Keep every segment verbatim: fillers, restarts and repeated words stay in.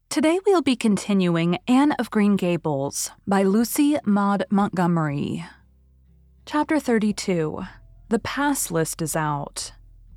Today we'll be continuing Anne of Green Gables by Lucy Maud Montgomery. Chapter thirty-two. The pass list is out.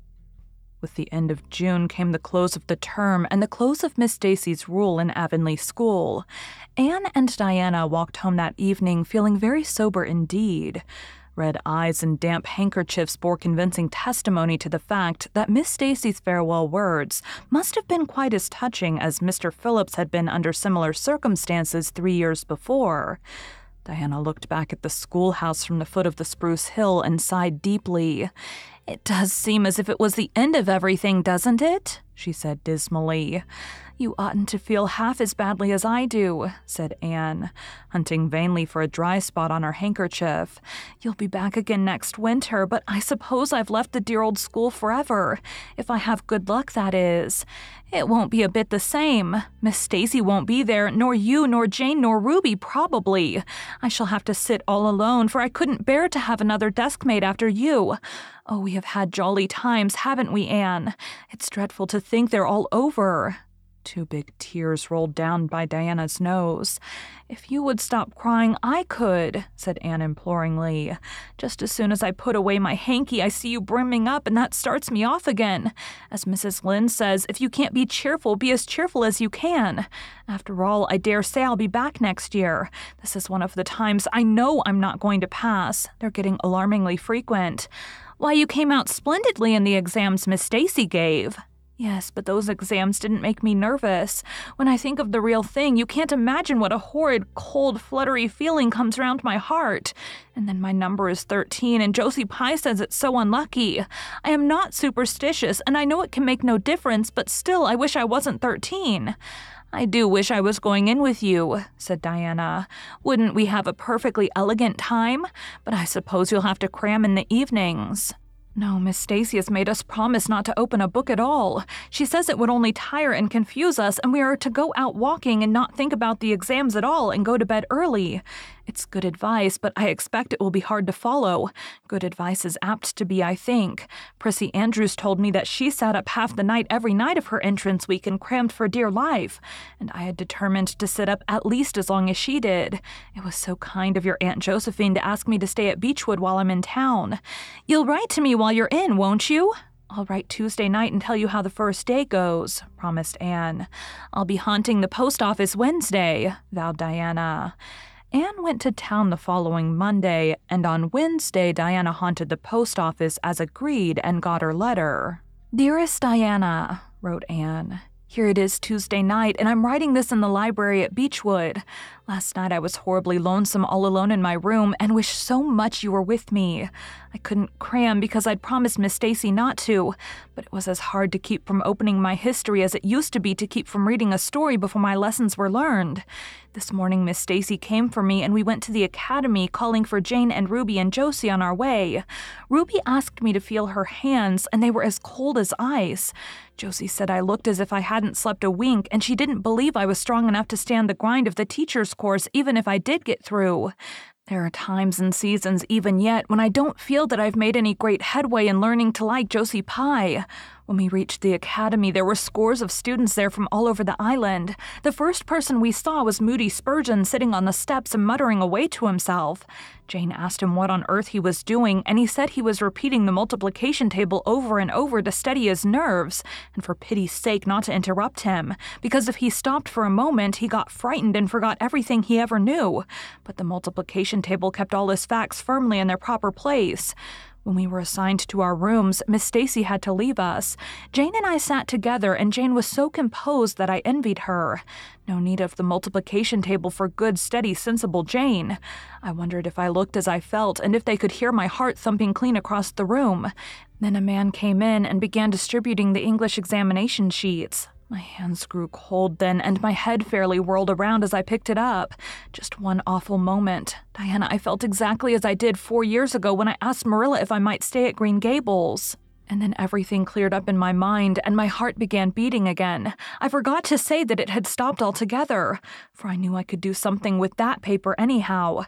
With the end of June came the close of the term and the close of Miss Stacy's rule in Avonlea School. Anne and Diana walked home that evening feeling very sober indeed. Red eyes and damp handkerchiefs bore convincing testimony to the fact that Miss Stacy's farewell words must have been quite as touching as Mister Phillips had been under similar circumstances three years before. Diana looked back at the schoolhouse from the foot of the spruce hill and sighed deeply. "It does seem as if it was the end of everything, doesn't it?" she said dismally. "You oughtn't to feel half as badly as I do," said Anne, hunting vainly for a dry spot on her handkerchief. "You'll be back again next winter, but I suppose I've left the dear old school forever, if I have good luck, that is. It won't be a bit the same. Miss Stacy won't be there, nor you, nor Jane, nor Ruby, probably. I shall have to sit all alone, for I couldn't bear to have another deskmate after you. Oh, we have had jolly times, haven't we, Anne? It's dreadful to think they're all over." Two big tears rolled down by Diana's nose. "If you would stop crying, I could," said Anne imploringly. "Just as soon as I put away my hanky, I see you brimming up, and that starts me off again. As Missus Lynde says, if you can't be cheerful, be as cheerful as you can. After all, I dare say I'll be back next year. This is one of the times I know I'm not going to pass. They're getting alarmingly frequent. Why, you came out splendidly in the exams Miss Stacy gave." "Yes, but those exams didn't make me nervous. When I think of the real thing, you can't imagine what a horrid, cold, fluttery feeling comes round my heart. And then my number is thirteen, and Josie Pye says it's so unlucky. I am not superstitious, and I know it can make no difference, but still I wish I wasn't thirteen." "I do wish I was going in with you," said Diana. "Wouldn't we have a perfectly elegant time? But I suppose you'll have to cram in the evenings." "No, Miss Stacy has made us promise not to open a book at all. She says it would only tire and confuse us, and we are to go out walking and not think about the exams at all and go to bed early. It's good advice, but I expect it will be hard to follow. Good advice is apt to be, I think. Prissy Andrews told me that she sat up half the night every night of her entrance week and crammed for dear life, and I had determined to sit up at least as long as she did. It was so kind of your Aunt Josephine to ask me to stay at Beechwood while I'm in town. You'll write to me while you're in, won't you?" "I'll write Tuesday night and tell you how the first day goes," promised Anne. "I'll be haunting the post office Wednesday," vowed Diana. Anne went to town the following Monday, and on Wednesday Diana haunted the post office as agreed and got her letter. "Dearest Diana," wrote Anne, "here it is Tuesday night, and I'm writing this in the library at Beechwood. Last night I was horribly lonesome all alone in my room and wished so much you were with me. I couldn't cram because I'd promised Miss Stacy not to, but it was as hard to keep from opening my history as it used to be to keep from reading a story before my lessons were learned. This morning Miss Stacy came for me and we went to the academy, calling for Jane and Ruby and Josie on our way. Ruby asked me to feel her hands, and they were as cold as ice. Josie said I looked as if I hadn't slept a wink, and she didn't believe I was strong enough to stand the grind of the teacher's course even if I did get through. There are times and seasons even yet when I don't feel that I've made any great headway in learning to like Josie Pye. When we reached the academy, there were scores of students there from all over the island. The first person we saw was Moody Spurgeon sitting on the steps and muttering away to himself. Jane asked him what on earth he was doing, and he said he was repeating the multiplication table over and over to steady his nerves, and for pity's sake not to interrupt him, because if he stopped for a moment, he got frightened and forgot everything he ever knew. But the multiplication table kept all his facts firmly in their proper place. When we were assigned to our rooms, Miss Stacy had to leave us. Jane and I sat together, and Jane was so composed that I envied her. No need of the multiplication table for good, steady, sensible Jane. I wondered if I looked as I felt, and if they could hear my heart thumping clean across the room. Then a man came in and began distributing the English examination sheets. My hands grew cold then, and my head fairly whirled around as I picked it up. Just one awful moment. Diana, I felt exactly as I did four years ago when I asked Marilla if I might stay at Green Gables. And then everything cleared up in my mind, and my heart began beating again. I forgot to say that it had stopped altogether, for I knew I could do something with that paper anyhow.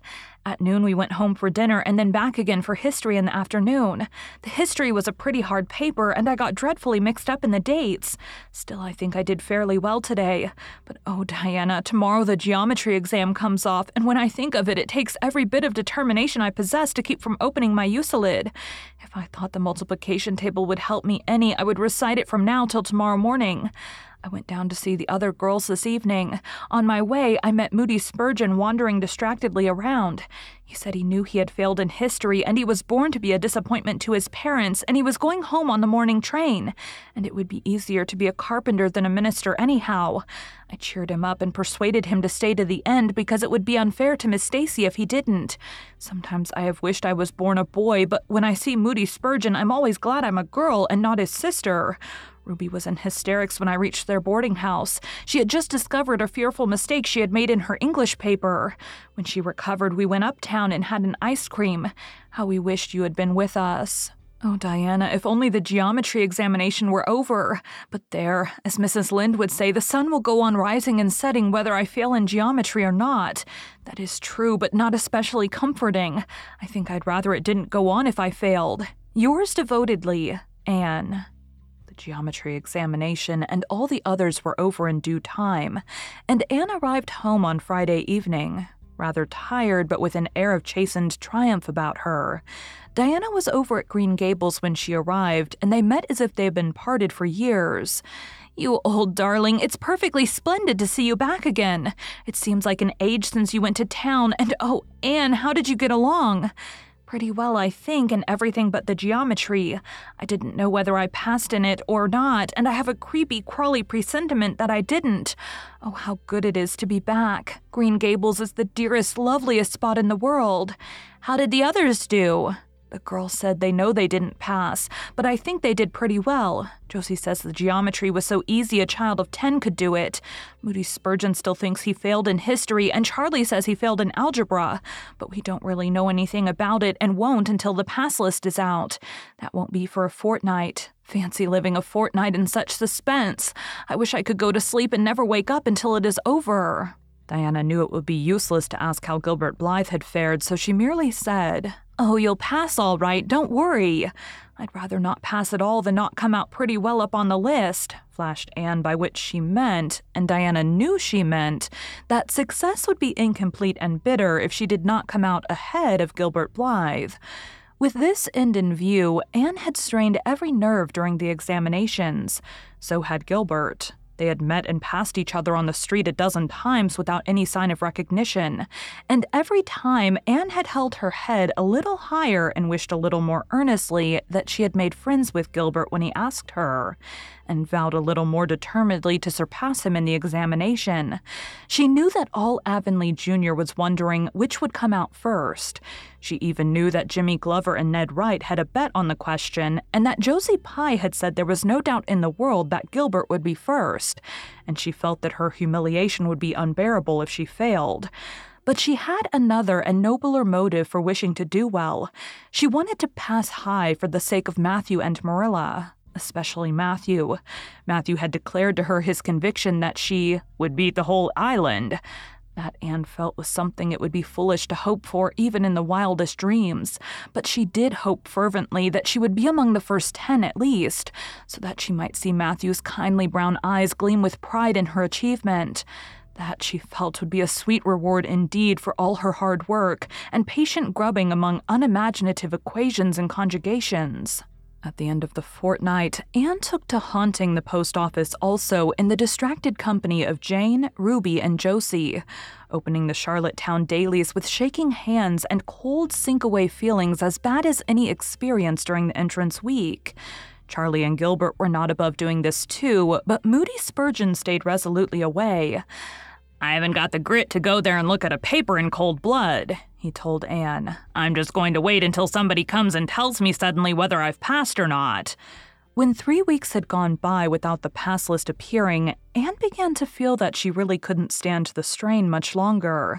At noon, we went home for dinner and then back again for history in the afternoon. The history was a pretty hard paper, and I got dreadfully mixed up in the dates. Still, I think I did fairly well today. But oh, Diana, tomorrow the geometry exam comes off, and when I think of it, it takes every bit of determination I possess to keep from opening my Euclid. If I thought the multiplication table would help me any, I would recite it from now till tomorrow morning. I went down to see the other girls this evening. On my way, I met Moody Spurgeon wandering distractedly around. He said he knew he had failed in history, and he was born to be a disappointment to his parents, and he was going home on the morning train, and it would be easier to be a carpenter than a minister anyhow. I cheered him up and persuaded him to stay to the end because it would be unfair to Miss Stacy if he didn't. Sometimes I have wished I was born a boy, but when I see Moody Spurgeon, I'm always glad I'm a girl and not his sister. Ruby was in hysterics when I reached their boarding house. She had just discovered a fearful mistake she had made in her English paper. When she recovered, we went uptown and had an ice cream. How we wished you had been with us. Oh, Diana, if only the geometry examination were over. But there, as Missus Lynde would say, the sun will go on rising and setting whether I fail in geometry or not. That is true, but not especially comforting. I think I'd rather it didn't go on if I failed. Yours devotedly, Anne. Geometry examination and all the others were over in due time, and Anne arrived home on Friday evening, rather tired but with an air of chastened triumph about her. Diana was over at Green Gables when she arrived, and they met as if they had been parted for years. "You old darling, it's perfectly splendid to see you back again. It seems like an age since you went to town, and oh, Anne, how did you get along?" "Pretty well, I think, in everything but the geometry. I didn't know whether I passed in it or not, and I have a creepy, crawly presentiment that I didn't. Oh, how good it is to be back. Green Gables is the dearest, loveliest spot in the world. How did the others do?" The girls said they know they didn't pass, but I think they did pretty well. Josie says the geometry was so easy a child of ten could do it. Moody Spurgeon still thinks he failed in history, and Charlie says he failed in algebra, but we don't really know anything about it and won't until the pass list is out. That won't be for a fortnight. Fancy living a fortnight in such suspense. I wish I could go to sleep and never wake up until it is over. Diana knew it would be useless to ask how Gilbert Blythe had fared, so she merely said, "Oh, you'll pass all right, don't worry." "I'd rather not pass at all than not come out pretty well up on the list," flashed Anne, by which she meant, and Diana knew she meant, that success would be incomplete and bitter if she did not come out ahead of Gilbert Blythe. With this end in view, Anne had strained every nerve during the examinations. So had Gilbert. They had met and passed each other on the street a dozen times without any sign of recognition, and every time Anne had held her head a little higher and wished a little more earnestly that she had made friends with Gilbert when he asked her, and vowed a little more determinedly to surpass him in the examination. She knew that all Avonlea Junior was wondering which would come out first. She even knew that Jimmy Glover and Ned Wright had a bet on the question, and that Josie Pye had said there was no doubt in the world that Gilbert would be first, and she felt that her humiliation would be unbearable if she failed. But she had another and nobler motive for wishing to do well. She wanted to pass high for the sake of Matthew and Marilla. Especially Matthew. Matthew had declared to her his conviction that she would beat the whole island. That Anne felt was something it would be foolish to hope for even in the wildest dreams, but she did hope fervently that she would be among the first ten at least, so that she might see Matthew's kindly brown eyes gleam with pride in her achievement. That, she felt, would be a sweet reward indeed for all her hard work and patient grubbing among unimaginative equations and conjugations. At the end of the fortnight, Anne took to haunting the post office also in the distracted company of Jane, Ruby, and Josie, opening the Charlottetown dailies with shaking hands and cold sink-away feelings as bad as any experience during the entrance week. Charlie and Gilbert were not above doing this too, but Moody Spurgeon stayed resolutely away. "I haven't got the grit to go there and look at a paper in cold blood," he told Anne. "I'm just going to wait until somebody comes and tells me suddenly whether I've passed or not." When three weeks had gone by without the pass list appearing, Anne began to feel that she really couldn't stand the strain much longer.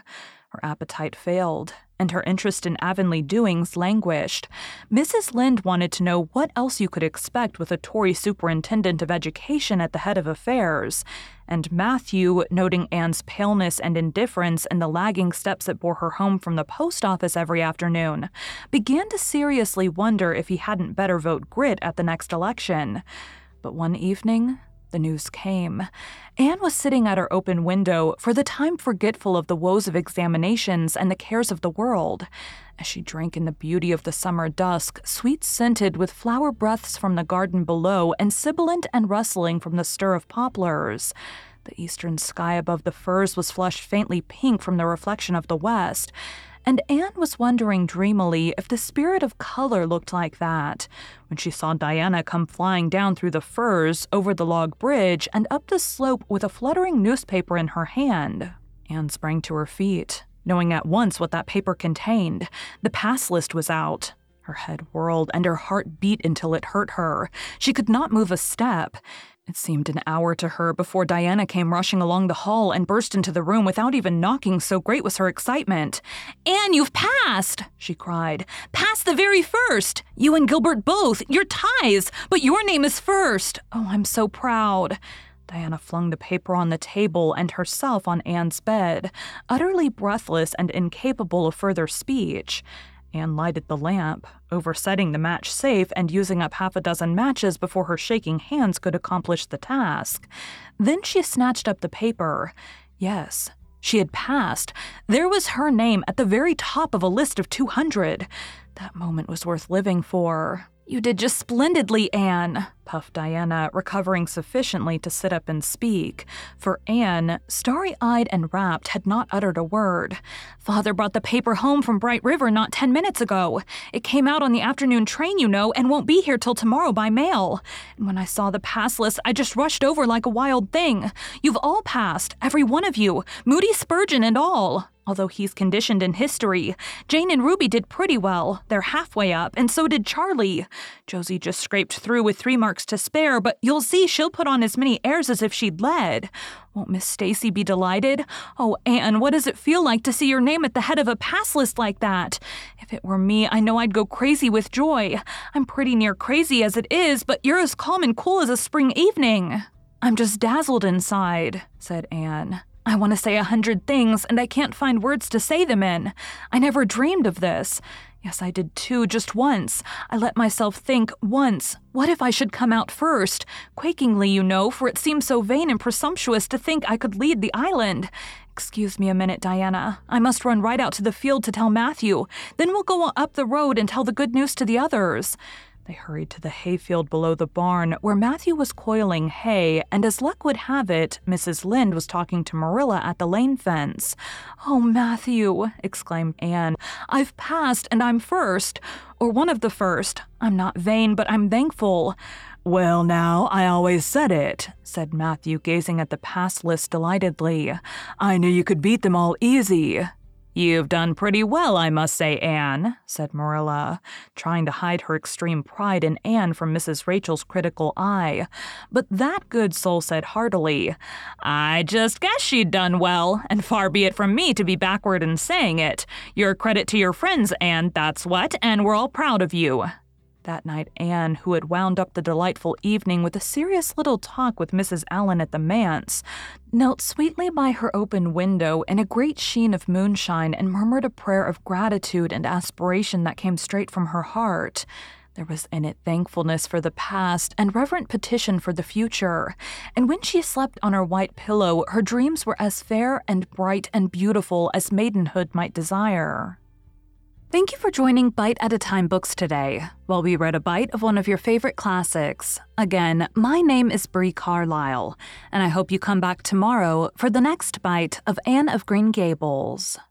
Her appetite failed, and her interest in Avonlea doings languished. Missus Lynde wanted to know what else you could expect with a Tory superintendent of education at the head of affairs, and Matthew, noting Anne's paleness and indifference and the lagging steps that bore her home from the post office every afternoon, began to seriously wonder if he hadn't better vote Grit at the next election. But one evening, the news came. Anne was sitting at her open window, for the time forgetful of the woes of examinations and the cares of the world, as she drank in the beauty of the summer dusk, sweet-scented with flower breaths from the garden below and sibilant and rustling from the stir of poplars. The eastern sky above the firs was flushed faintly pink from the reflection of the west, and Anne was wondering dreamily if the spirit of color looked like that when she saw Diana come flying down through the firs, over the log bridge, and up the slope with a fluttering newspaper in her hand. Anne sprang to her feet, knowing at once what that paper contained. The pass list was out. Her head whirled and her heart beat until it hurt her. She could not move a step. It seemed an hour to her before Diana came rushing along the hall and burst into the room without even knocking, so great was her excitement. "Anne, you've passed!" she cried. "Passed the very first! You and Gilbert both! You're ties! But your name is first! Oh, I'm so proud!" Diana flung the paper on the table and herself on Anne's bed, utterly breathless and incapable of further speech. Anne lighted the lamp, oversetting the match safe and using up half a dozen matches before her shaking hands could accomplish the task. Then she snatched up the paper. Yes, she had passed. There was her name at the very top of a list of two hundred. That moment was worth living for. "You did just splendidly, Anne," puffed Diana, recovering sufficiently to sit up and speak, for Anne, starry-eyed and rapt, had not uttered a word. "Father brought the paper home from Bright River not ten minutes ago. It came out on the afternoon train, you know, and won't be here till tomorrow by mail. And when I saw the pass list, I just rushed over like a wild thing. You've all passed, every one of you, Moody Spurgeon and all. Although he's conditioned in history. Jane and Ruby did pretty well. They're halfway up, and so did Charlie. Josie just scraped through with three marks to spare, but you'll see she'll put on as many airs as if she'd led. Won't Miss Stacy be delighted? Oh, Anne, what does it feel like to see your name at the head of a pass list like that? If it were me, I know I'd go crazy with joy. I'm pretty near crazy as it is, but you're as calm and cool as a spring evening." "I'm just dazzled inside," said Anne. "I want to say a hundred things, and I can't find words to say them in. I never dreamed of this. Yes, I did too, just once. I let myself think, once, what if I should come out first? Quakingly, you know, for it seemed so vain and presumptuous to think I could lead the island. Excuse me a minute, Diana. I must run right out to the field to tell Matthew. Then we'll go up the road and tell the good news to the others." They hurried to the hayfield below the barn, where Matthew was coiling hay, and as luck would have it, Missus Lynde was talking to Marilla at the lane fence. "Oh, Matthew," exclaimed Anne, "I've passed, and I'm first, or one of the first. I'm not vain, but I'm thankful." "Well, now, I always said it," said Matthew, gazing at the pass list delightedly. "I knew you could beat them all easy." "You've done pretty well, I must say, Anne," said Marilla, trying to hide her extreme pride in Anne from Missus Rachel's critical eye. But that good soul said heartily, "I just guessed she'd done well, and far be it from me to be backward in saying it. You're a credit to your friends, Anne, that's what, and we're all proud of you." That night, Anne, who had wound up the delightful evening with a serious little talk with Missus Allen at the manse, knelt sweetly by her open window in a great sheen of moonshine and murmured a prayer of gratitude and aspiration that came straight from her heart. There was in it thankfulness for the past and reverent petition for the future, and when she slept on her white pillow, her dreams were as fair and bright and beautiful as maidenhood might desire. Thank you for joining Bite at a Time Books today, while we read a bite of one of your favorite classics. Again, my name is Bree Carlisle, and I hope you come back tomorrow for the next bite of Anne of Green Gables.